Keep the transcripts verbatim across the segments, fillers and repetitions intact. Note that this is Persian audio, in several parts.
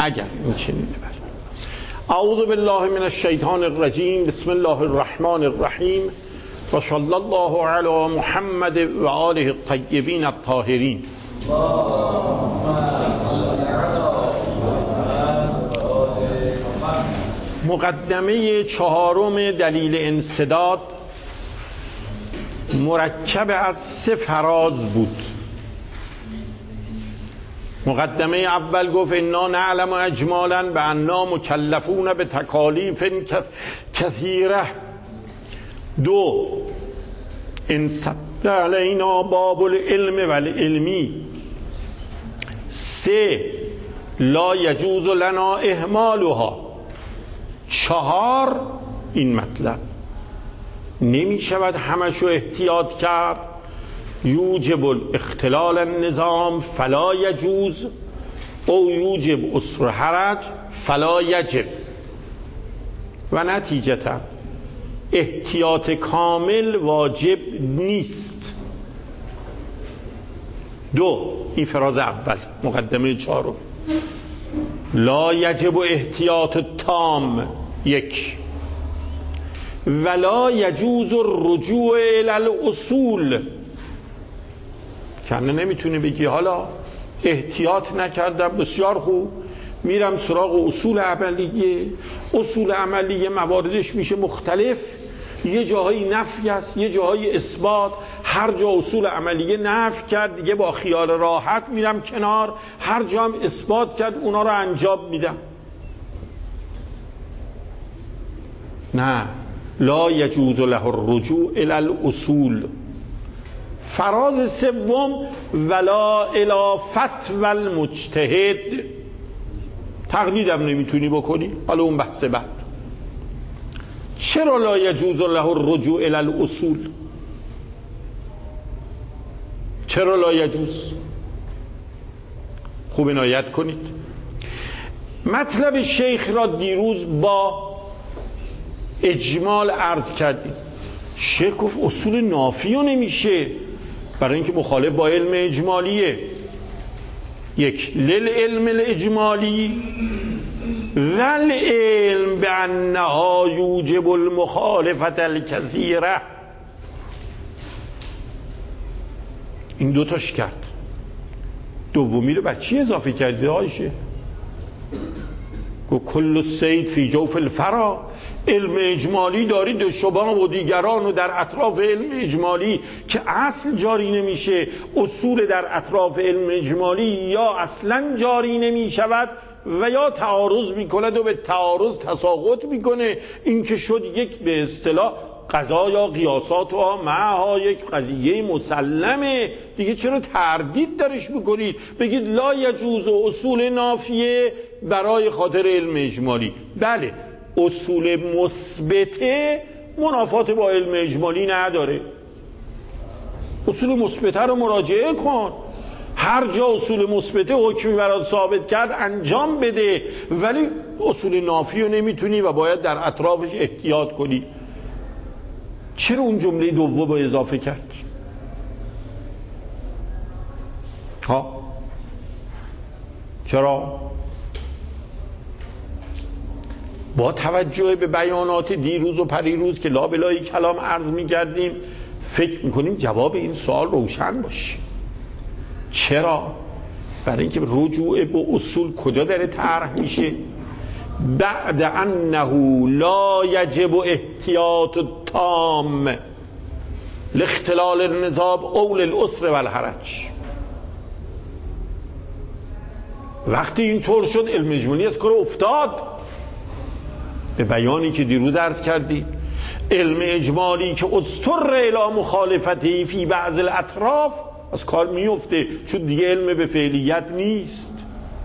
اگر این چنینه. اعوذ بالله من الشیطان الرجیم. بسم الله الرحمن الرحیم و صلی الله علی محمد و آله الطیبین الطاهرین. مقدمه چهارم دلیل انسداد مرکب از سه فراز بود. مقدمه اول گفت انا نعلم اجمالا به انا مکلفون به تکالیف کثیره. دو، انسد علینا باب العلم والعلمی. سه، لا یجوز لنا اهمالها. چهار، این مطلب نمی شود همشو احتیاط کرد. یوجب الاختلال النظام فلا یجوز او یوجب اسر حرج فلا یجب. و نتیجتا احتیاط کامل واجب نیست. دو، این فراز اول مقدمه چهارم. لا یجب احتیاط تام. یک، ولا یجوز الرجوع الی الاصول. کنه نمیتونی بگی حالا احتیاط نکردم بسیار خوب میرم سراغ اصول عملیه. اصول عملیه مواردش میشه مختلف، یه جاهایی نفی است یه جاهایی اثبات. هر جا اصول عملیه نفی کرد دیگه با خیال راحت میرم کنار، هر جا هم اثبات کرد اونا رو انجام میدم. نه، لا یجوز له الرجوع الی الاصول. فراز سوم ولا الی فتوی المجتهد. تقلیدم نمیتونی بکنی، حالا اون بحث بعد. چرا لا یجوز له الرجوع الی الاصول؟ چرا لا یجوز؟ خوب عنایت کنید. مطلب شیخ را دیروز با اجمال عرض کردیم. شیخ گفت اصول نافی رو نمیشه، برای اینکه مخالف با علم اجمالیه. یک، للعلم الاجمالی ول علم به انها یوجب المخالفت الکثیره. این دوتاش کرد. دومی رو بر چی اضافه کردی آیشه؟ گفت کل الصید فی جوف الفرا. علم اجمالی دارید شبان و دیگران و در اطراف علم اجمالی که اصل جاری نمیشه. اصول در اطراف علم اجمالی یا اصلا جاری نمی شود و یا تعارض میکند و به تعارض تساقط میکنه. این که شد یک به اصطلاح قضا یا قیاسات و معها یک قضیه مسلمه دیگه، چرا تردید درش میکنید؟ بگید لا یجوز اصول نافیه برای خاطر علم اجمالی. بله، اصول مثبته منافات با علم اجمالی نداره. اصول مثبته رو مراجعه کن، هر جا اصول مثبته حکمی برات ثابت کرد انجام بده، ولی اصول نافی رو نمیتونی و باید در اطرافش احتیاط کنی. چرا اون جمله دوم رو اضافه کرد؟ ها چرا؟ با توجه به بیانات دیروز و پریروز که لابلای کلام عرض می کردیم فکر میکنیم جواب این سوال روشن باشه. چرا؟ برای اینکه رجوع به اصول کجا داره طرح میشه؟ بعد انه لا یجب احتیاط تام لاختلال النظام او للعسر والحرج. وقتی اینطور شد علم اجمالی از کار افتاد. به بیانی که دیروز عرض کردی علم اجمالی که اضطر الی مخالفتی فی بعض الاطراف از کار میفته، چون دیگه علم به فعلیت نیست.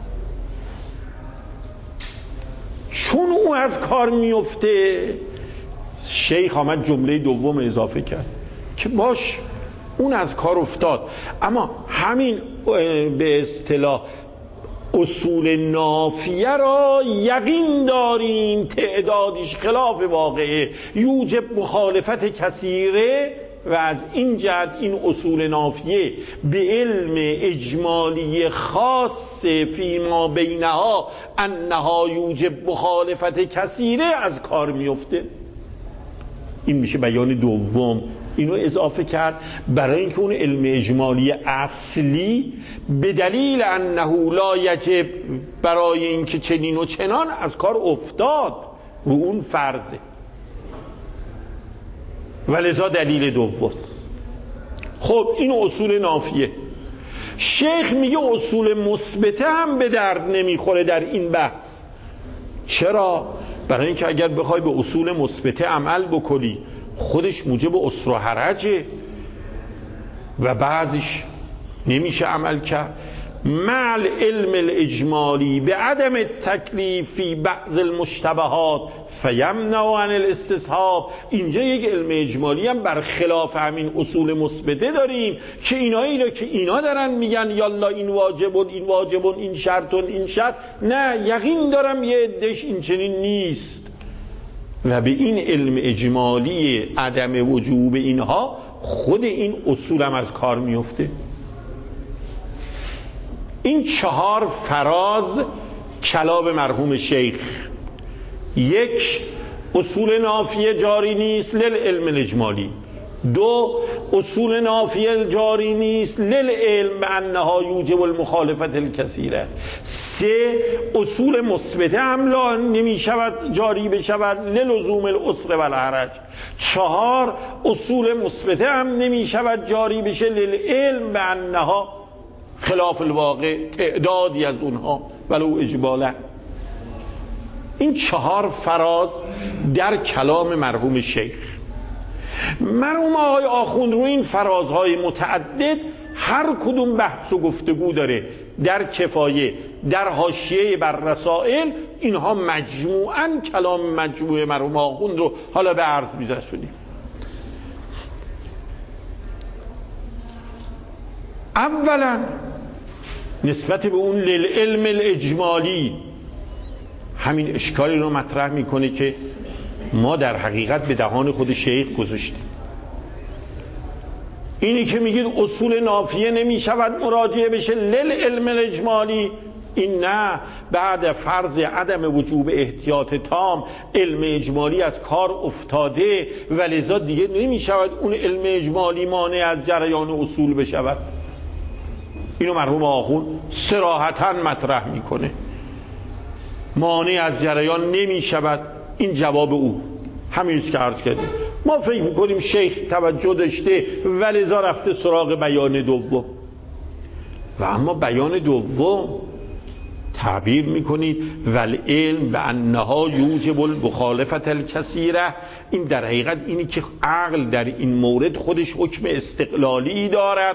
چون او از کار میفته شیخ آمد جمله دوم اضافه کرد که باش اون از کار افتاد، اما همین به اصطلاح اصول نافیه را یقین داریم تعدادش خلاف واقعه یوجب مخالفت کثیره، و از این جهت این اصول نافیه به علم اجمالی خاص فیما بینها انها یوجب مخالفت کثیره از کار میفته. این میشه بیان دوم. اینو اضافه کرد برای اینکه اون علم اجمالی اصلی به دلیل انه لا یجب، برای اینکه چنین و چنان از کار افتاد، رو اون فرضه. ولذا دلیل دوم. خب این اصول نافیه. شیخ میگه اصول مثبته هم به درد نمیخوره در این بحث. چرا؟ برای اینکه اگر بخوای به اصول مثبته عمل بکنی خودش موجب عسر و حرجه و بعضیش نمیشه عمل کرد. مع العلم الاجمالی به عدم التکلیف فی بعض المشتبهات فیمنع عن الاستصحاب. اینجا یک علم اجمالی هم برخلاف همین اصول مثبته داریم که اینایی رو که اینا دارن میگن یالا این واجبون این واجبون این شرطون این شرط، نه یقین دارم یه عده‌اش این چنین نیست و به این علم اجمالی عدم وجوب اینها خود این اصول هم از کار میفته. این چهار فراز کلام مرحوم شیخ: یک، اصول نافیه جاری نیست للعلم الاجمالی. دو، اصول نافیه جاری نیست للعلم به انها یوجب المخالفت الکثیره. سه، اصول مثبته هم لا نمی شود جاری بشود للزوم العسر و الحرج. چهار، اصول مثبته هم نمی شود جاری بشه للعلم به انها خلاف الواقع، تعدادی از اونها ولو اجمالا. این چهار فراز در کلام مرحوم شیخ. مرحوم آقای آخوند رو این فرازهای متعدد هر کدوم بحث و گفتگو داره. در کفایه، در حاشیه بر رسائل، اینها مجموعاً کلام مجموعه مرحوم آخوند رو حالا به عرض می‌رسونیم. اولا نسبت به اون للعلم الاجمالی همین اشکالی رو مطرح میکنه که ما در حقیقت به دهان خود شیخ گذاشتیم. اینی که میگید اصول نافیه نمیشود مراجعه بشه للعلم الاجمالی، این نه، بعد فرض عدم وجوب احتیاط تام علم اجمالی از کار افتاده و لذا دیگه نمیشود اون علم اجمالی مانع از جریان اصول بشود. اینو مرحوم آخوند صراحتاً مطرح میکنه، مانع از جریان نمی شود. این جواب او همینیست که عرض کردیم. ما فکر میکنیم شیخ توجه داشته ولذا رفته سراغ بیان دوم. و اما بیان دوم تعبیر میکنید والعلم به انها یوجب المخالفت الکثیره. این در حقیقت اینی که عقل در این مورد خودش حکم استقلالی دارد.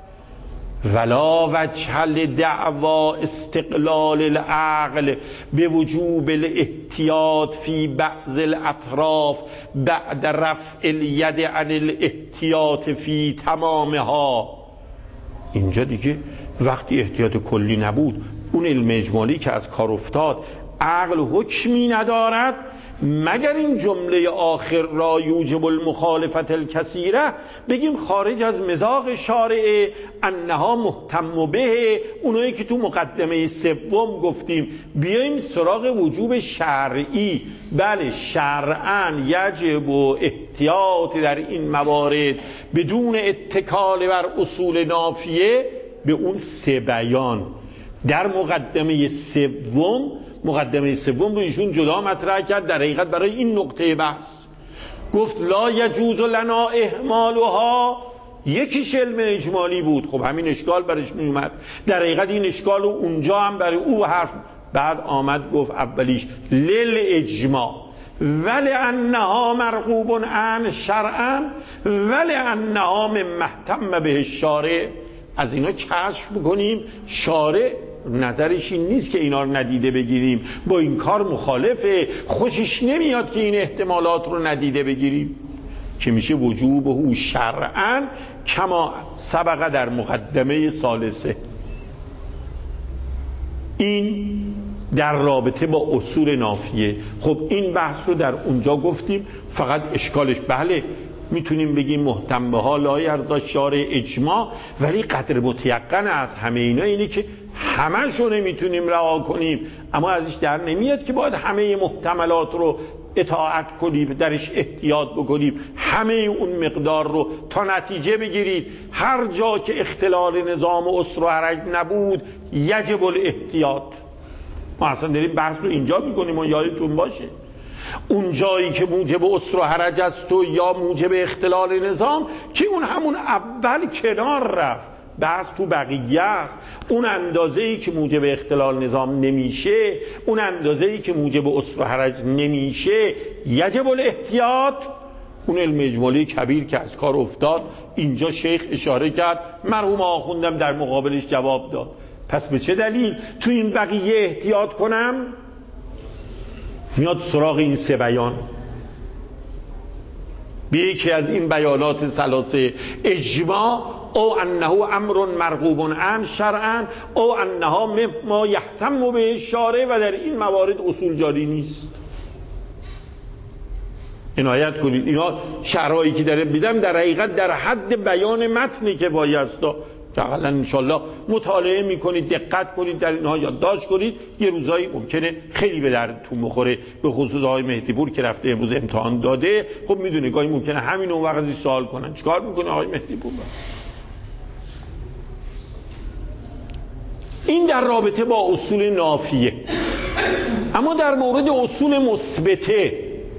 ولا وجه لدعوا استقلال العقل به وجوب الاحتیاط فی بعض الاطراف بعد رفع الید عن الاحتیاط فی تمامها. اینجا دیگه وقتی احتیاط کلی نبود، اون علم اجمالی که از کار افتاد، عقل حکمی ندارد مگر این جمله آخر را یوجب المخالفت الکثیره بگیم خارج از مذاق شارع انها محتم به. اونایی که تو مقدمه سوم گفتیم بیایم سراغ وجوب شرعی. بله شرعاً یجب و احتیاط در این موارد بدون اتکال بر اصول نافیه به اون سه بیان. در مقدمه سوم مقدمه سوم رو ایشون جدا مطرح کرد در حقیقت برای این نقطه بحث. گفت لا یجوز لنا اهمالها، یکیش علم اجمالی بود. خب همین اشکال برش می اومد. در حقیقت این اشکال رو اونجا هم برای او حرف بعد آمد گفت اولیش لل اجماع ولی انها مرغوب عن شرعا ولی انها من محتم به الشارع. از اینا کشف بکنیم شارع نظرش این نیست که اینا رو ندیده بگیریم، با این کار مخالفه، خوشش نمیاد که این احتمالات رو ندیده بگیریم، که میشه وجوبه شرعاً کما سبق در مقدمه ثالثه. این در رابطه با اصول نافیه. خب این بحث رو در اونجا گفتیم، فقط اشکالش بله میتونیم بگیم محتم بها لا یرضی الشارع اجماع، ولی قدر متیقن از همه اینا اینه که همه‌شو نمیتونیم رها کنیم، اما ازش در نمیاد که باید همه محتملات رو اطاعت کنیم، درش احتیاط بکنیم، همه اون مقدار رو تا نتیجه بگیرید هر جا که اختلال نظام و اسر و حرج نبود یجب الاحتیاط. ما اصلا داریم بحث رو اینجا میکنیم و یادتون باشه اون جایی که موجب اسر و حرج است و یا موجب اختلال نظام که اون همون اول کنار رفت، بحث تو بقیه است. اون اندازه‌ای که موجب اختلال نظام نمیشه، اون اندازه‌ای که موجب اسر و حرج نمیشه، یجب الاحتیاط. اون علم اجمالی کبیر که از کار افتاد اینجا شیخ اشاره کرد، مرحوم آخوندم در مقابلش جواب داد. پس به چه دلیل تو این بقیه احتیاط کنم؟ میاد سراغ این سه بیان. به یکی از این بیانات ثلاثه اجماع او انه امر مرغوب عنه شرعا او انها مما یهتم به الشارع، و در این موارد اصول جاری نیست. عنایت کنید اینا شرعی که داره میدم در حقیقت در حد بیان متنی که بایستا که اقلا انشالله مطالعه میکنید، دقت کنید، در اینها یادداشت کنید، یه روزایی ممکنه خیلی به دردتون بخوره. به خصوص آقای مهدی پور که رفته امروز امتحان داده، خب میدونه گاهی ممکنه همین اون وقت ازش سوال کنن چیکار میکنه آقای مهدی پور؟ این در رابطه با اصول نافیه. اما در مورد اصول مثبته،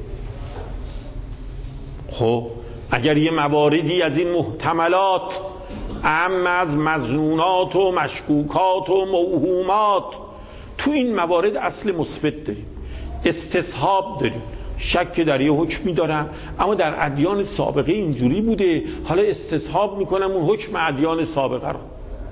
خب اگر یه مواردی از این محتملات اهم از مظنونات و مشکوکات و موهومات، تو این موارد اصل مثبت داریم، استصحاب داریم. شک در یه حکمی دارم اما در ادیان سابقه اینجوری بوده، حالا استصحاب میکنم اون حکم ادیان سابقه رو.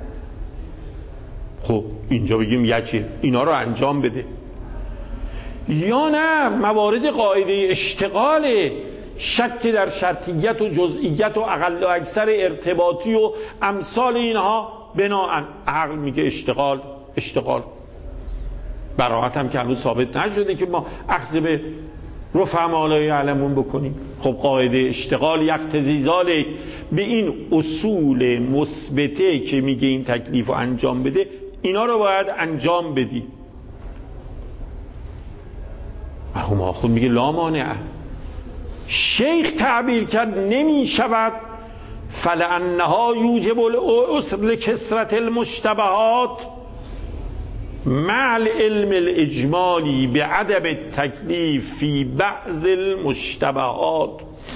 خب اینجا بگیم یجب اینا رو انجام بده. یا نه موارد قاعده اشتغاله، شک در شرطیت و جزئیت و اقل و اکثر ارتباطی و امثال اینها، بناهن عقل میگه اشتغال اشتغال. براحت هم که هنوز ثابت نشده که ما اخذ به رفع ما لا یعلمون بکنیم. خب قاعده اشتغال یقتضی ذلک، به این اصول مثبته که میگه این تکلیف رو انجام بده، اینا رو باید انجام بدی. مرحوم آخوند میگه لا مانع. شیخ تعبیر کرد نمی شود فلانها یوجب العسر لکثرت المشتبهات مع العلم الاجمالی بعدم التکلیف فی بعض المشتبهات.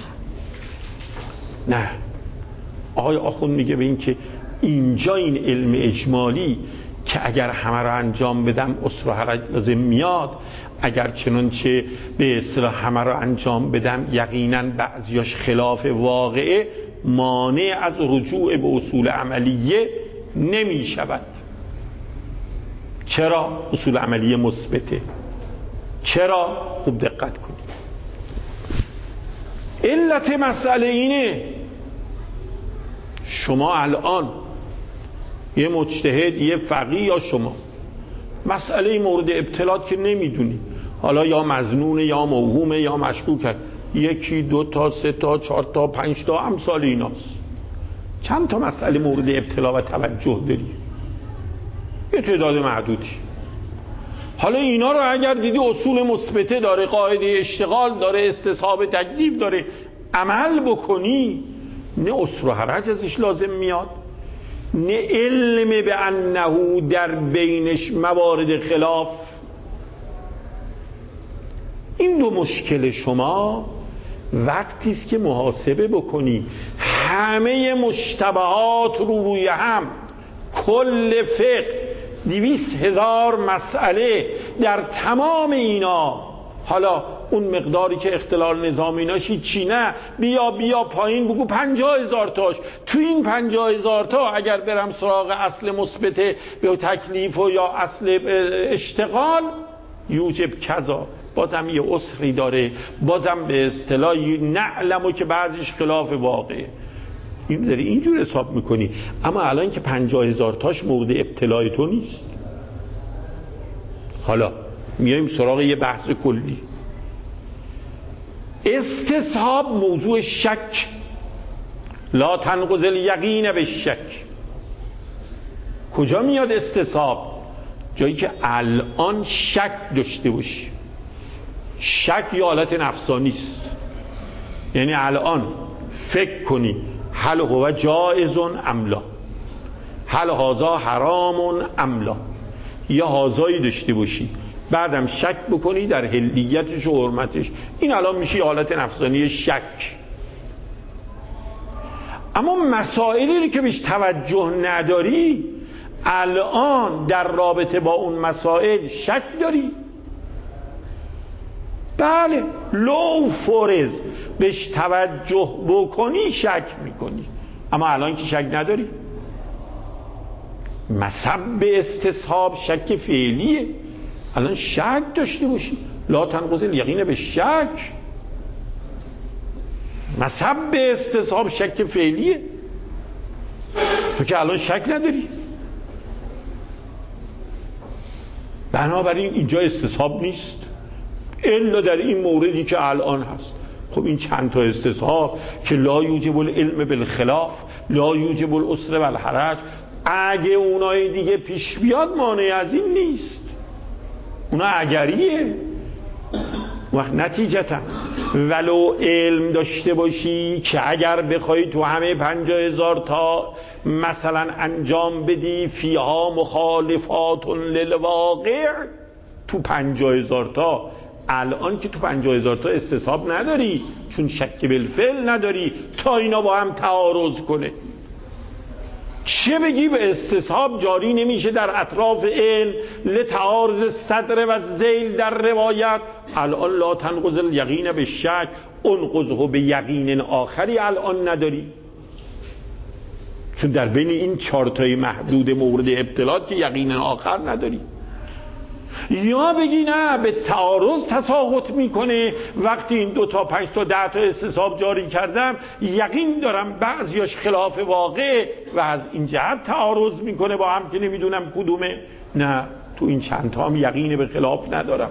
نه، آقای آخوند میگه به این که اینجا این علم اجمالی که اگر همه رو انجام بدم عسر و حرج لازم میاد، اگر چنانچه به اصطلاح همه رو انجام بدم یقینا بعضیاش خلاف واقعه، مانع از رجوع به اصول عملیه نمی شود. چرا؟ اصول عملیه مثبته. چرا؟ خوب دقت کنید. علت مسئله اینه شما الان یه مجتهد، یه فقیه یا شما مسئله مورد ابتلاط که نمیدونی، حالا یا مظنونه یا موهومه یا مشکوکه، یکی دو تا سه تا چهار تا پنج تا امثال ایناست. چند تا مسئله مورد ابتلا و توجه داری؟ یه تعداد معدودی. حالا اینا رو اگر دیدی اصول مثبته داره، قاعده اشتغال داره، استصحاب تکلیف داره، عمل بکنی، نه عسر و حرج ازش لازم میاد، نه علم به انه در بینش موارد خلاف. این دو مشکل شما وقتی است که محاسبه بکنی همه مشتبهات رو روی هم، کل فقه دویست هزار مسئله در تمام اینا، حالا اون مقداری که اختلال نظامی ناشی چی نه، بیا بیا پایین بگو پنجاه هزار تاش. تو این پنجاه هزار تا اگر برم سراغ اصل مثبت به تکلیف و یا اصل اشتغال، یوجب کذا، بازم یه عسری داره، بازم به اصطلاح نعلمو که بعضیش خلاف واقعه. این داری اینجور حساب میکنی. اما الان که پنجاه هزار تاش مورد ابتلای تو نیست. حالا میایم سراغ یه بحث کلی. استصحاب موضوع شک لا تنقض الیقین بالشک. کجا میاد استصحاب؟ جایی که الان شک داشته باشی. شک یه حالت نفسانی است، یعنی الان فکر کنی هل هو جائز ام لا، هل هذا حرام ام لا، یه هازایی داشته باشی بعدم شک بکنی در حلیتش و حرمتش. این الان میشه یه حالت نفسانی شک. اما مسائلی که بهش توجه نداری الان در رابطه با اون مسائل شک داری. بله، لو فرض بهش توجه بکنی شک میکنی، اما الان که شک نداری. مسبب استصحاب شک فعلیه. الان شک داشته باشی، لا تنقض الیقین بالشک. مسبب استصحاب شک فعلیه، تو که الان شک نداری. بنابراین اینجا استصحاب نیست الا در این موردی که الان هست. خب این چند تا استصحاب که لا یوجب العلم بالخلاف، لا یوجب العسر والحرج، اگه اونای دیگه پیش بیاد مانع از این نیست، اونا اگریه. وقت نتیجتا ولو علم داشته باشی که اگر بخوای تو همه پنجاه هزار تا مثلا انجام بدی فیها مخالفات للواقع، تو پنجاه هزار تا الان که تو پنجاه هزار تا استصحاب نداری چون شک بالفعل نداری تا اینا با هم تعارض کنه. چه بگی به استصحاب جاری نمیشه در اطراف علم لتعارض صدر و ذیل در روایت. الان لا تنقض الیقین بالشک، انقضه به یقین آخری الان نداری، چون در بین این چهار تای محدود مورد ابتلاط که یقین آخر نداری. یا بگی نه به تعارض تساقط میکنه، وقتی این دو تا پنج تا ده تا استصحاب جاری کردم یقین دارم بعضیاش خلاف واقع و از این جهت تعارض میکنه با هم که نمیدونم کدومه. نه، تو این چند تا هم یقین به خلاف ندارم.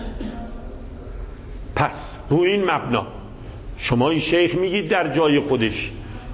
پس رو این مبنا شما این شیخ میگید در جای خودش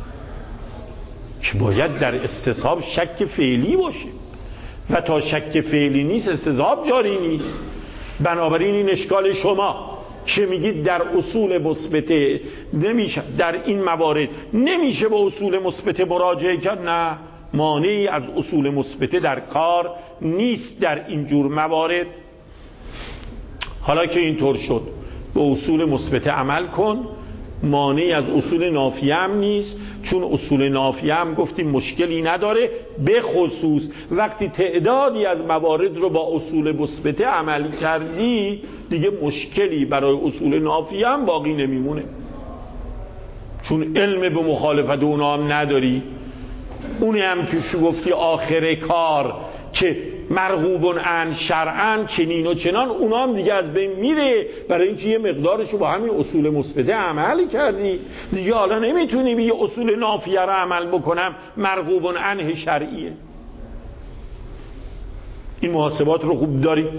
که باید در استصحاب شک فعلی باشه و تا شک فعلی نیست استصحاب جاری نیست. بنابراین این اشکال شما که میگید در اصول مثبته نمیشه، در این موارد نمیشه به اصول مثبته مراجعه کرد، نه، مانعی از اصول مثبته در کار نیست در اینجور موارد. حالا که اینطور شد به اصول مثبته عمل کن، مانعی از اصول نافیه هم نیست، چون اصول نافیه هم گفتیم مشکلی نداره، به خصوص وقتی تعدادی از موارد رو با اصول مثبته عمل کردی دیگه مشکلی برای اصول نافیه هم باقی نمیمونه، چون علم به مخالفت اونا هم نداری. اونی هم که شو گفتی آخر کار که مرغوب عن شرعن چنین و چنان، اونا هم دیگه از بین میره، برای اینکه یه مقدارشو با همین اصول مثبته عمل کردی دیگه. حالا نمیتونی بگی اصول نافیه رو عمل بکنم مرغوب عنه شرعیه. این محاسبات رو خوب دارید.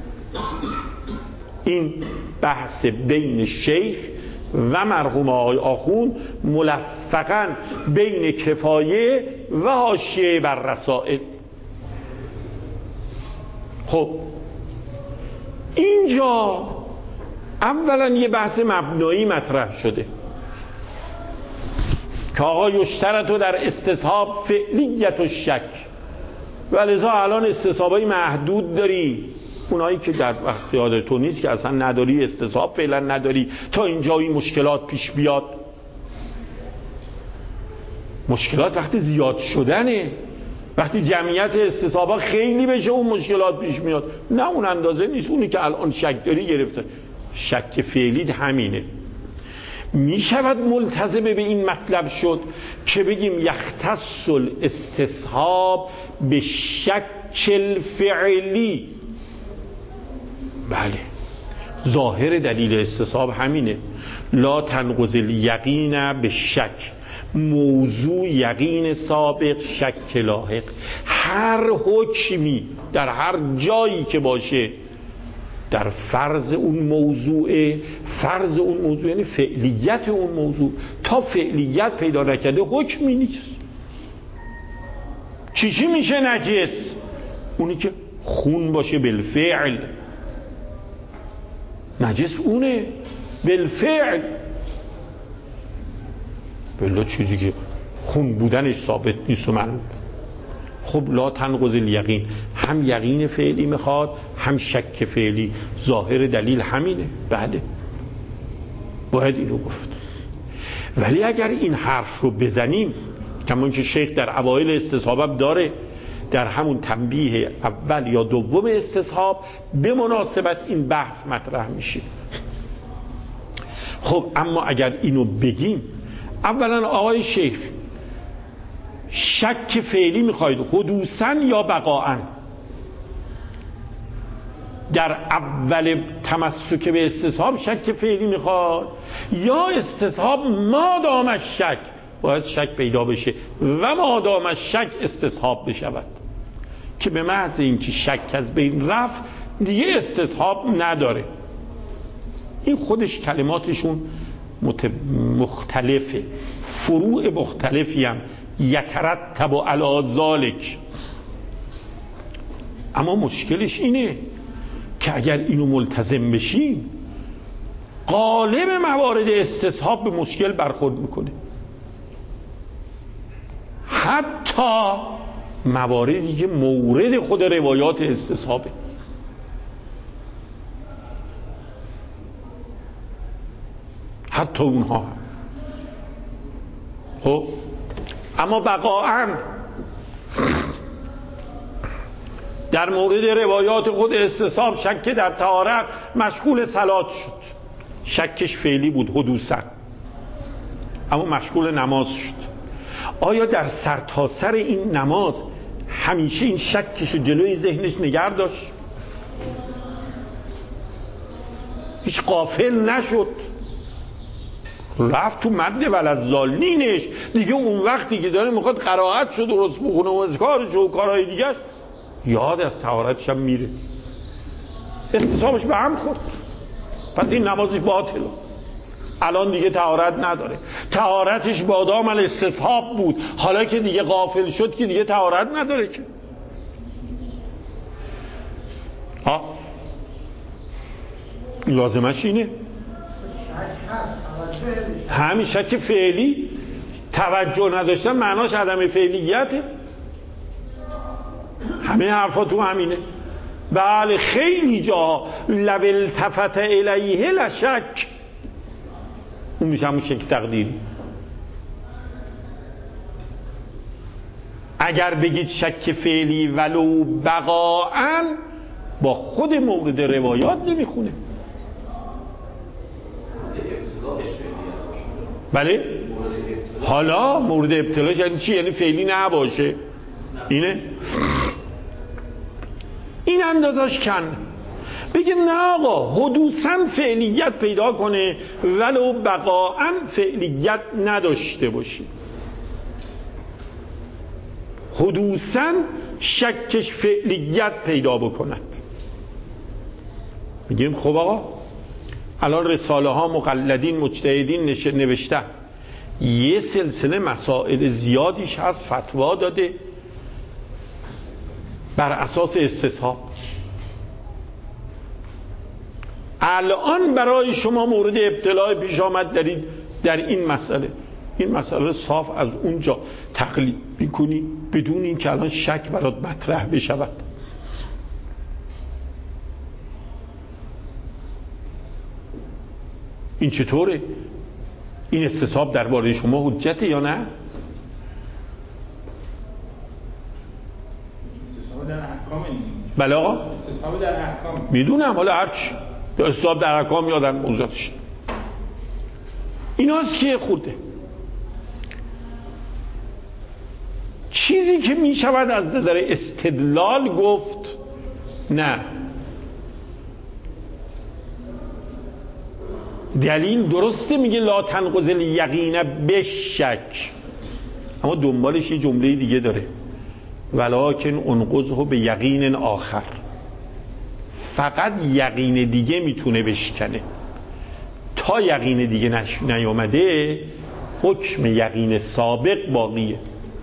این بحث بین شیخ و مرحوم آقای آخوند ملفقاً بین کفایه و حاشیه بر رسائل. خب اینجا اولا یه بحث مبنایی مطرح شده که آقا یشترط در استصحاب فعلیت و شک، ولذا الان استصحابای محدود داری، اونایی که در وقت یادتون نیست که اصلا نداری، استصحاب فعلا نداری تا اینجا این مشکلات پیش بیاد. مشکلات وقتی زیاد شدنه، وقتی جمعیت استصحابا خیلی بشه اون مشکلات پیش میاد. نه اون اندازه نیست، اونی که الان شک داری گرفته. شک فعلی همینه. میشود ملتزم به این مطلب شد که بگیم یختص الاستصحاب به شک الفعلی. بله، ظاهر دلیل استصحاب همینه، لا تنقض الیقین به شک، موضوع یقین سابق شک لاحق. هر حکمی در هر جایی که باشه در فرض اون موضوع. فرض اون موضوع یعنی فعلیت اون موضوع. تا فعلیت پیدا نکرده حکمی نیست. چی چی میشه نجس؟ اونی که خون باشه بالفعل، نجس اونه بالفعل. بلا چیزی که خون بودنش ثابت نیست و معلوم. خب لا تنقض الیقین، هم یقین فعلی میخواد هم شک فعلی. ظاهر دلیل همینه. بله باید اینو گفت. ولی اگر این حرف رو بزنیم، کمان که شیخ در اوایل استصحاب داره، در همون تنبیه اول یا دوم استصحاب به مناسبت این بحث مطرح میشه. خب اما اگر اینو بگیم، اولا آقای شیخ شک فعلی میخواید حدوثاً یا بقاءً؟ در اول تمسک به استصحاب شک فعلی میخواد، یا استصحاب مادام شک باید شک پیدا بشه و مادام شک استصحاب بشود، که به محض اینکه شک از بین رفت دیگه استصحاب نداره. این خودش کلماتشون مختلفه، فروع مختلفی هم یترتب علی ذالک. اما مشکلش اینه که اگر اینو ملتزم بشیم، غالب موارد استصحاب به مشکل برخورد میکنه. حتی مواردی که مورد خود روایات استصحابه. حتی اونها. خب اما بقاءً در مورد روایات خود استصحاب شک در طهارت مشغول صلات شد. شکش فعلی بود حدوثاً، اما مشغول نماز شد. آیا در سرتاسر این نماز همیشه این شکش جلوی ذهنش نگه داشت؟ هیچ غافل نشد؟ رفت تو مد ولضالینش دیگه. اون وقتی که داره میخواد قرائت شد و درست بخونه و اذکارش و کارهای دیگه یاد از طهارتش هم میره، استصحابش به هم خورد. پس این نمازش باطله. الان دیگه طهارت نداره. طهارتش بادام الاستصحاب بود، حالا که دیگه غافل شد که دیگه طهارت نداره که. ها لازمش اینه. همین شک فعلی، توجه نداشتن معناش عدم فعلیته. همه حرفا تو همینه. بله خیلی جا لو التفت الیه لشک، اون میشه همون شک تقدیری. اگر بگید شک فعلی ولو بقاءً، با خود مورد روایات نمیخونه. بله حالا مورد ابتلاش یعنی چی؟ یعنی فعلی نباشه. اینه این اندازش کن. بگه نه آقا حدوثاً فعلیت پیدا کنه ولو بقاءً فعلیت نداشته باشه. حدوثاً شکش فعلیت پیدا بکند. میگیم خب آقا الان رساله ها مقلدین مجتهدین نوشته، یه سلسله مسائل زیادیش هست فتوا داده بر اساس استصحاب. الان برای شما مورد ابتلاء پیش آمد دارید در این مسئله، این مسئله صاف از اونجا تقلید میکنی بدون این که الان شک برات مطرح بشود. این چطوره؟ این استصحاب درباره شما حجته یا نه؟ استصحاب در احکام. بله آقا استصحاب در احکام میدونم، حالا هرچی یا استصحاب در احکام یا در موضوعاتش ایناست که خوده. چیزی که می شود از نظر استدلال گفت نه، دلیل درسته میگه لا تنقض الیقین بشک، اما دنبالش یه جمله دیگه داره ولکن انقضه به یقین آخر. فقط یقین دیگه میتونه بشکنه. تا یقین دیگه نش... نیامده حکم یقین سابق باقیه.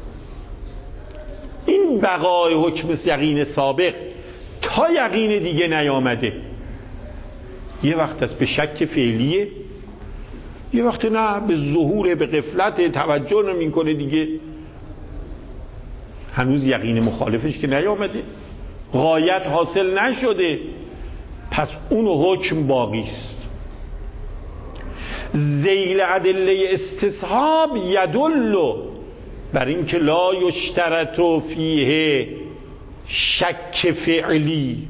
این بقای حکم یقین سابق تا یقین دیگه نیامده یه وقت است به شک فعلیه، یه وقت نه به ظهور، به غفلت، توجه نمیکنه دیگه، هنوز یقین مخالفش که نیامده، غایت حاصل نشده، پس اون حکم باقی است. ذیل ادله استصحاب یدل بر این که لا یشترط فیه شک فعلی،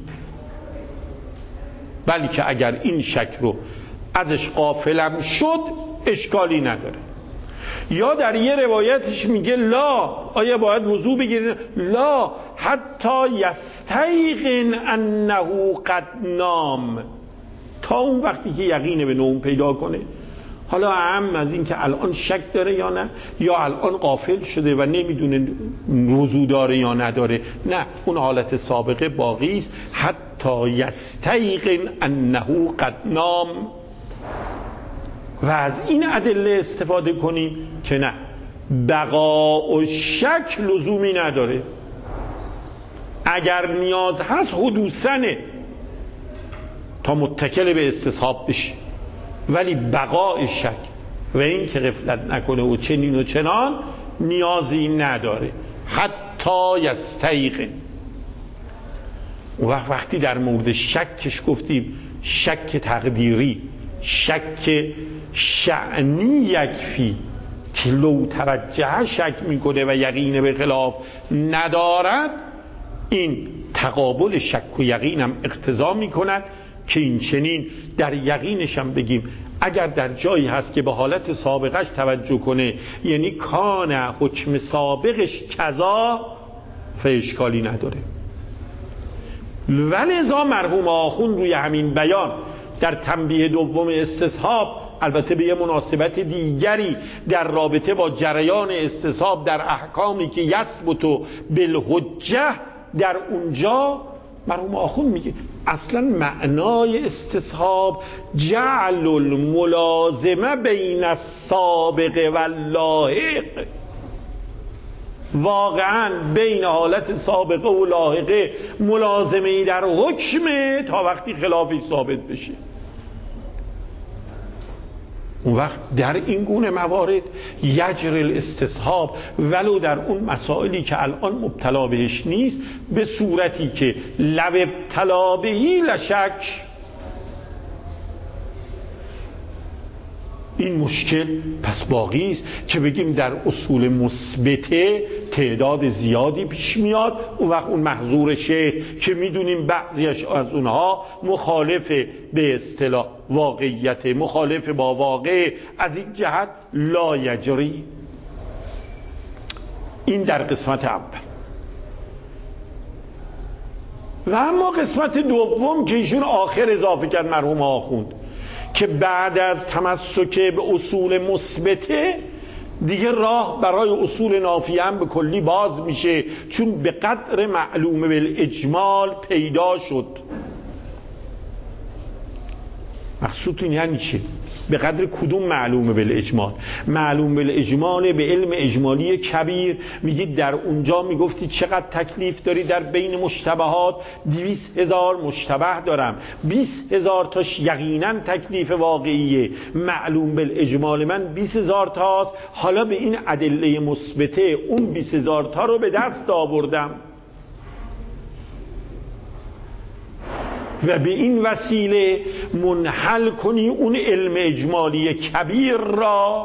بلکه اگر این شک رو ازش غافلم شد اشکالی نداره. یا در یه روایتش میگه لا، آیا باید وضو بگیرین؟ لا حتی یستیقن انه قد نام، تا اون وقتی که یقین به نوم پیدا کنه. حالا اهم از این که الان شک داره یا نه، یا الان غافل شده و نمیدونه وضو داره یا نداره، نه، اون حالت سابقه باقی است. حتی یستیقن انه قد نام. و از این ادله استفاده کنیم که نه، بقا و شک لزومی نداره. اگر نیاز هست حدوثنه تا متکل به استصحاب بشه، ولی بقای شک و این که غفلت نکنه و چنین و چنان نیازی نداره. حتی یستیقن. و وقتی در مورد شکش گفتیم شک تقدیری، شک شأنی یکفی که لو توجه شک میکنه و یقین به خلاف ندارد، این تقابل شک و یقین هم اقتضا میکند که این چنین در یقینش هم بگیم اگر در جایی هست که به حالت سابقش توجه کنه، یعنی کان حکم سابقش کذا، فاشکالی نداره. ولذا مرحوم آخوند روی همین بیان در تنبیه دوم استصحاب، البته به یه مناسبت دیگری در رابطه با جریان استصحاب در احکامی که یثبت بالحجه، در اونجا مرحوم آخوند میگه اصلا معنای استصحاب جعل الملازمه بین السابق و اللاحق، واقعا بین حالت سابقه و لاحقه ملازمه ای در حکمه تا وقتی خلافی ثابت بشه. اون وقت در این گونه موارد یجر الاستصحاب، ولو در اون مسائلی که الان مبتلا بهش نیست، به صورتی که لو ابتلا بهی لشک، این مشکل پس باقی است که بگیم در اصول مثبته تعداد زیادی پیش میاد. اون وقت اون محظور شیخ که میدونیم بعضیش از اونها مخالف به اصطلاح واقعیت، مخالف با واقع، از این جهت لا یجری. این در قسمت اول. و اما قسمت دوم که ایشون آخر اضافه کرد مرحوم آخوند، که بعد از تمسک به اصول مثبته دیگه راه برای اصول نافیه هم به کلی باز میشه، چون به قدر معلوم بالاجمال پیدا شد. مقصود این یعنی چی؟ به قدر کدوم معلوم بالاجمال؟ معلوم بالاجمال به علم اجمالی کبیر. میگید در اونجا میگفتی چقدر تکلیف داری در بین مشتبهات؟ دویست هزار مشتبه دارم، بیست هزار تاش یقینا تکلیف واقعیه، معلوم بالاجمال من بیست هزار تاست. حالا به این ادله مثبته اون بیست هزار تا رو به دست آوردم و به این وسیله منحل کنی اون علم اجمالی کبیر را.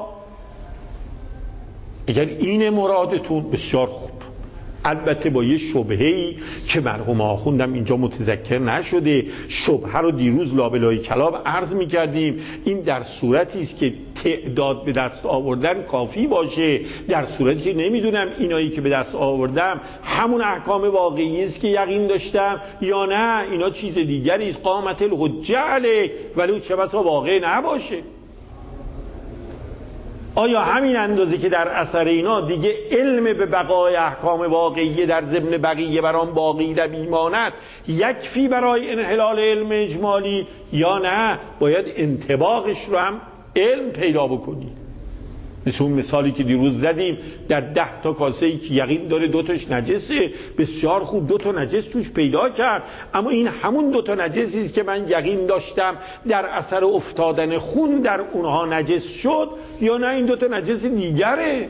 اگر این مرادتون بسیار خوب، البته با یه شبهه‌ای که مرحوم آخوندم اینجا متذکر نشده، شبهه رو دیروز لابلای کلام عرض می‌کردیم. این در صورتی است که تعداد به دست آوردن کافی باشه، در صورتی که نمیدونم اینایی که به دست آوردم همون احکام واقعی است که یقین داشتم یا نه اینا چیز دیگری است، قامت الحجه علیه، ولی چه بسا واقع نباشه. آیا همین اندازه که در اثر اینا دیگه علم به بقای احکام واقعی در ضمن بقیه برام باقی نمیماند یکفی برای انحلال علم اجمالی، یا نه باید انطباقش رو هم علم پیدا بکنی؟ مثل اون مثالی که دیروز زدیم در ده تا کاسه ای که یقین داره دوتاش نجسه، بسیار خوب دوتا نجس توش پیدا کرد، اما این همون دوتا نجسی است که من یقین داشتم در اثر افتادن خون در اونها نجس شد، یا نه این دوتا نجس دیگره؟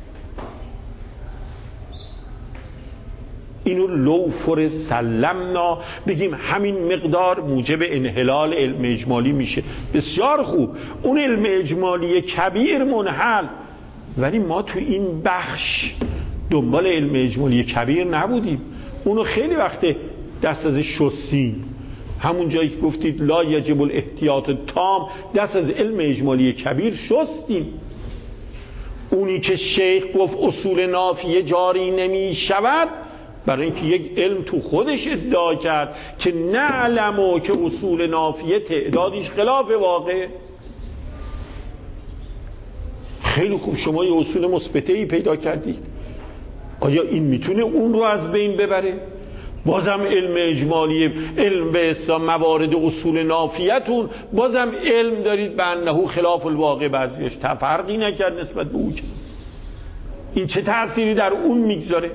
اینو لو فر سلمنا بگیم همین مقدار موجب انحلال علم اجمالی میشه. بسیار خوب، اون علم اجمالی کبیر منحل، ولی ما تو این بخش دنبال علم اجمالی کبیر نبودیم، اونو خیلی وقت دست ازش شستیم. همون جایی که گفتید لا یجب الاحتیاط تام، دست از علم اجمالی کبیر شستیم. اونی که شیخ گفت اصول نافیه جاری نمی شود، برای اینکه یک علم تو خودش ادعا کرد که نعلمو که اصول نافیه تعدادش خلاف واقع. خیلی خوب، شما یه اصول مثبته‌ای پیدا کردید، آیا این میتونه اون رو از بین ببره؟ بازم علم اجمالی، علم به اسلام موارد اصول نافیتون بازم علم دارید به انه خلاف الواقع، بعضیش تفرقی نکرد نسبت به اون. این چه تأثیری در اون میگذاره؟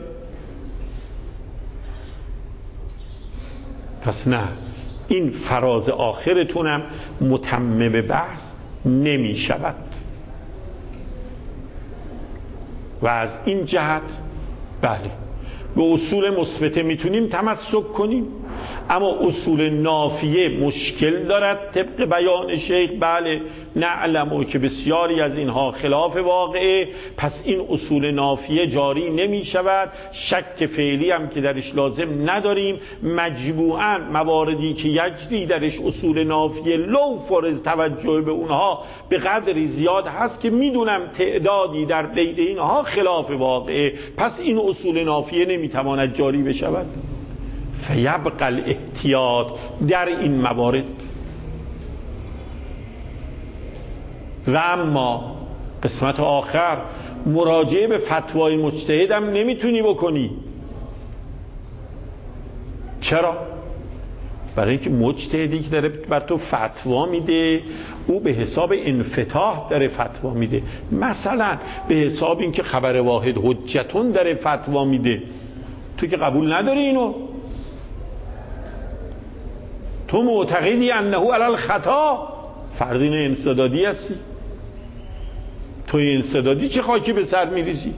پس نه، این فراز آخرتونم متمم بحث نمی شود و از این جهت بله به اصول مثبته میتونیم تمسک کنیم، اما اصول نافیه مشکل دارد طبق بیان شیخ. بله نعلمو که بسیاری از اینها خلاف واقعه، پس این اصول نافیه جاری نمی شود. شک فعلی هم که درش لازم نداریم، مجموعاً مواردی که یجری درش اصول نافیه لو فرض توجه به اونها به قدری زیاد هست که میدونم تعدادی در بین اینها خلاف واقعه، پس این اصول نافیه نمیتواند جاری بشود. فیبقى الاحتیاط در این موارد. و اما قسمت آخر، مراجعه به فتوای مجتهدم نمیتونی بکنی. چرا؟ برای اینکه مجتهدی که داره بر تو فتوا میده، او به حساب انفتاح داره فتوا میده، مثلا به حساب اینکه خبر واحد حجتون داره فتوا میده. تو که قبول نداری اینو، تو معتقدی انه علی الخطا، فرضین انسدادی هستی. توی انسدادی چه خاکی به سر میریزی؟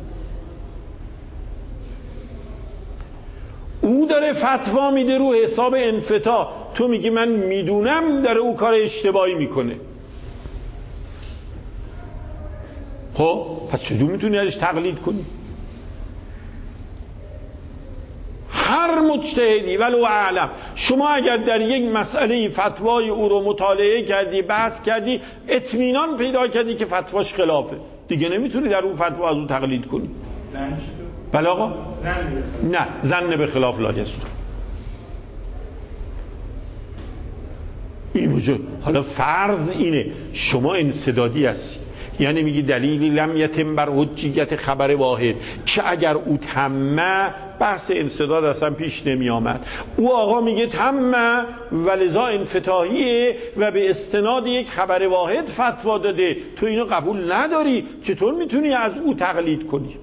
او داره فتوا میده رو حساب انفتاح، تو میگی من میدونم داره او کار اشتباهی میکنه. خب پس چجور میتونی ازش تقلید کنی؟ هر مجتهدی ولو اعلم، شما اگر در یک مسئله فتوای او رو مطالعه کردی، بحث کردی، اطمینان پیدا کردی که فتواش خلافه، دیگه نمیتونی در اون فتوا از اون تقلید کنی. زن چطور؟ بله آقا؟ زن نه، زن به خلاف لا یصدر. این وجود. حالا فرض اینه شما انسدادی هستی، یعنی میگی دلیلی لم یتم بر حجیت خبر واحد، که اگر او تمه بحث انسداد اصلا پیش نمی آمد. او آقا میگه تمه ولذا انفتاحیه و به استناد یک خبر واحد فتوا داده، تو اینو قبول نداری، چطور میتونی از او تقلید کنی؟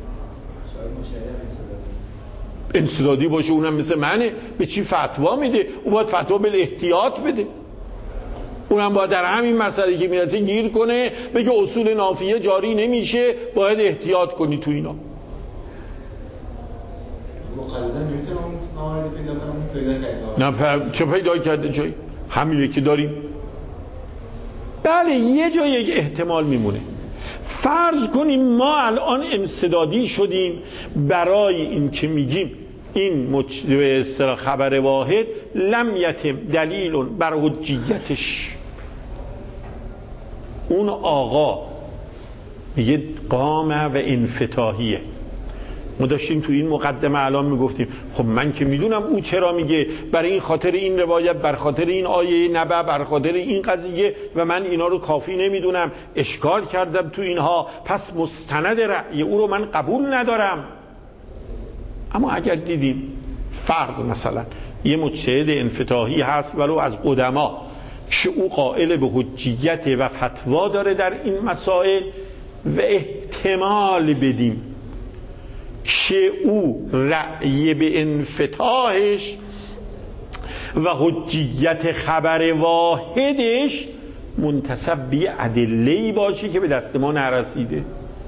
انسدادی باشه اونم مثل منه، به چی فتوا میده؟ او باید فتوا به احتیاط بده، اونم باید در همین مسئله که میرسه گیر کنه، بگه اصول نافیه جاری نمیشه، باید احتیاط کنی تو اینا. مقلدن نمیتونه اون موارد پیدا کنه، پیدا کرده. نه چه پیدا کرده؟ جایی همینه که داریم. بله یه جای یک احتمال میمونه. فرض کنیم ما الان انسدادی شدیم برای این که میگیم این به اصطلاح خبر واحد لم یتم دلیل بر حجیتش. اون آقا میگه قامه و انفتاحیه، ما داشتیم تو این مقدمه الان میگفتیم خب من که میدونم او چرا میگه، برای این خاطر این روایت، بر خاطر این آیه نبع، بر خاطر این قضیه، و من اینا رو کافی نمیدونم، اشکال کردم تو اینها، پس مستند رأی او رو من قبول ندارم. اما اگر دیدیم فرض مثلا یه مجتهد انفتاحی هست ولو از قدما که او قائل به حجیت و فتوا داره در این مسائل و احتمال بدیم که او رأی به انفتاحش و حجیت خبر واحدش منتسب به ادله‌ای باشه که به دست ما نرسیده،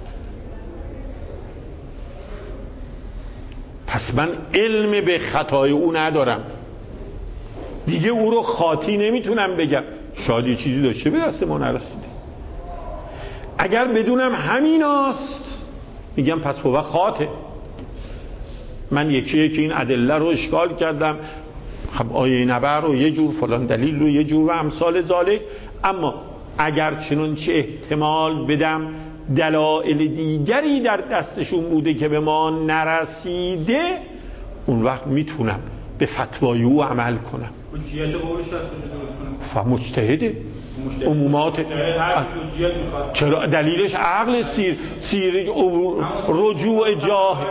پس من علم به خطای او ندارم دیگه، او رو خاطی نمیتونم بگم، شاید یه چیزی داشته به دست ما نرسیده. اگر بدونم همیناست میگم پس هو خاطه، من یکی یکی این ادله رو اشکال کردم، خب آیه نبع رو یه جور، فلان دلیل رو یه جور و امثال ذالک. اما اگر چنانچه احتمال بدم دلایل دیگری در دستشون بوده که به ما نرسیده، اون وقت میتونم به فتوای او عمل کنم. حجیت قولش از کجا درست کنم؟ فمجتهده عمومات چرا دلیلش عقل سیر سیر رجوع جاهل،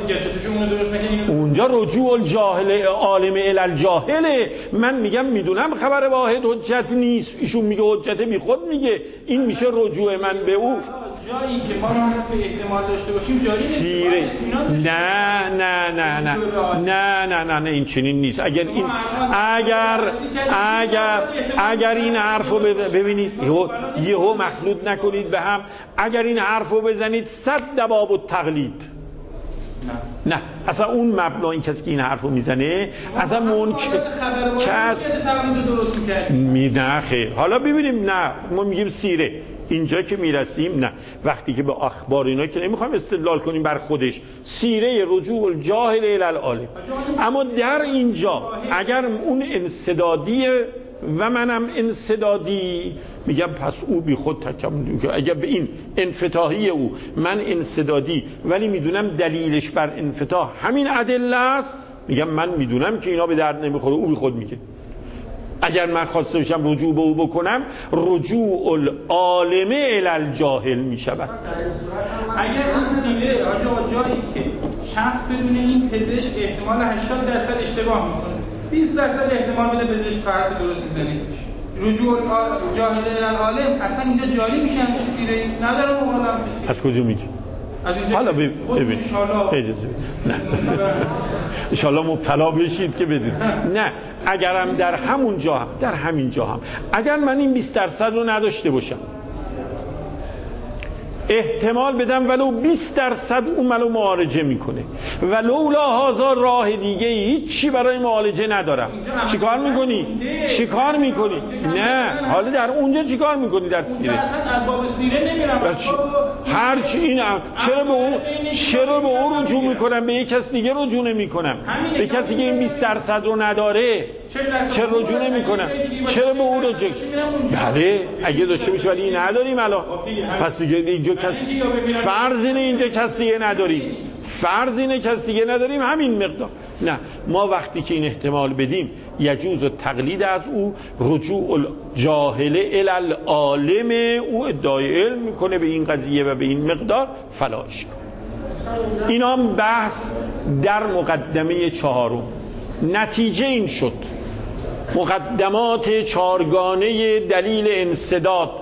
اونجا رجوع الجاهل عالم الالجاهله. من میگم میدونم خبر واحد حجت نیست، ایشون میگه حجت، بی خود میگه، این میشه رجوع من به او. جایی که ما به احتمال داشته باشیم جایی سیره نه نه نه نه نه نه نه نه این چنین نیست. اگر این اگر اگر اگر این حرفو ببینید یهو مخلوط نکنید به هم، اگر این حرفو بزنید صد دباب التقلید، نه نه اصلا اون مبنا، این کسی که این حرفو میزنه اصلا منکر کس می نه خیر. حالا ببینیم، نه ما میگیم سیره، اینجا که میرسیم نه، وقتی که به اخبار اینا که نمیخوایم استدلال کنیم بر خودش، سیره رجوع الجاهل الی العالم. اما در اینجا اگر اون انسدادیه و منم انسدادی، میگم پس او بی خود تکمل. اگر به این انفتاحی او من انسدادی ولی میدونم دلیلش بر انفتاح همین ادله است، میگم من میدونم که اینا به درد نمیخوره، او بی خود میگه. اگر من خواسته باشم رجوع به او بکنم، رجوع العالم الی الجاهل میشود. اگر این سیره آجا جایی که شخص بدون این پزشک احتمال هشتاد درصد اشتباه میکنه، بیست درصد احتمال بده پزشک قرار درست میزنه، رجوع الجاهل الی العالم اصلا اینجا جاری میشه، همچین سیره نداره مقالم. از کجا میگی؟ حالا ببین اجازه نه انشالله مبتلا بشید که بدید. نه اگرم در همون جا هم در همین جا هم اگر من این بیست درصد رو نداشته باشم، احتمال بدم ولو بیست درصد اون منو معالجه میکنه، ولولا هازا راه دیگه هیچی برای معالجه ندارم، چیکار میکنی؟ چیکار میکنی؟ نه حالا در اونجا چیکار میکنی؟ در سیره ابواب سیره نمیرم، هر چی این چرا به اون چرا به اون رجوع میکنم، به یک کس دیگه رجوع نمیکنم، به کسی که این بیست درصد رو نداره چرا رجوع نمیکنم؟ چرا به اون رجوع؟ بله اگه داشته باشه ولی نداریم الان، پس دیگه اینجا کسی فرض اینه اینجا کسی دیگه نداریم، فرض اینه کسی دیگه نداریم، همین مقدار. نه ما وقتی که این احتمال بدیم یجوز تقلید از او، رجوع الجاهل الی العالم، او ادعای علم میکنه به این قضیه و به این مقدار فلاش کن. اینا هم بحث در مقدمه چهارم. نتیجه این شد مقدمات چهارگانه دلیل انسداد،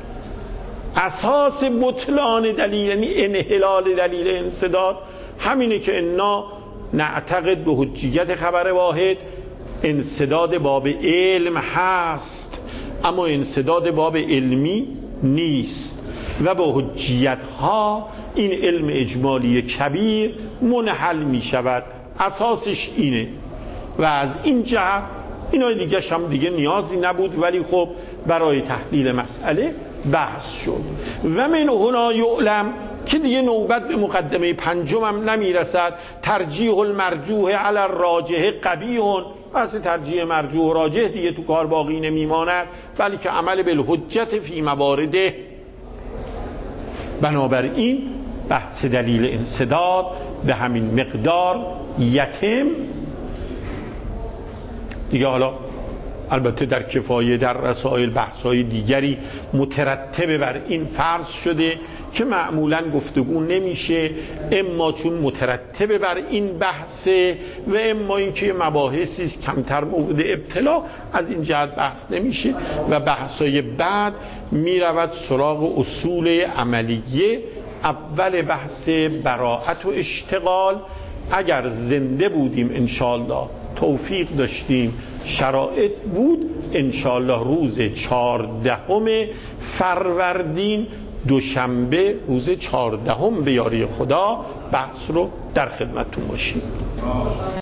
اساس بطلان دلیل یعنی انحلال دلیل انسداد همینه که انا نعتقد به حجیت خبر واحد، انسداد باب علم هست اما انسداد باب علمی نیست و به حجیت ها این علم اجمالی کبیر منحل می شود. اساسش اینه و از این جهت اینا دیگه هم دیگه نیازی نبود، ولی خب برای تحلیل مسئله بحث شد. و من هنا یعلم که دیگه نوبت به مقدمه پنجم هم نمیرسد، ترجیح المرجوح علی الراجح قبیح. پس ترجیح مرجوح و راجح دیگه تو کار باقی نمیماند، بلکه عمل بالحجت فی موارده. بنابراین بحث دلیل انسداد به همین مقدار یتم دیگه. حالا البته در کفایه در رسائل بحث‌های دیگری مترتب بر این فرض شده که معمولاً گفتگو نمیشه، اما چون مترتب بر این بحثه و اما اینکه مباحثی است کمتر مورد ابتلا، از این جهت بحث نمیشه و بحث‌های بعد میرود سراغ اصول عملیه. اول بحث براءت و اشتغال، اگر زنده بودیم انشاءالله، توفیق داشتیم، شرایط بود، انشاءالله روز چهاردهم فروردین دوشنبه روز چهاردهم به یاری خدا بحث رو در خدمتتون باشیم.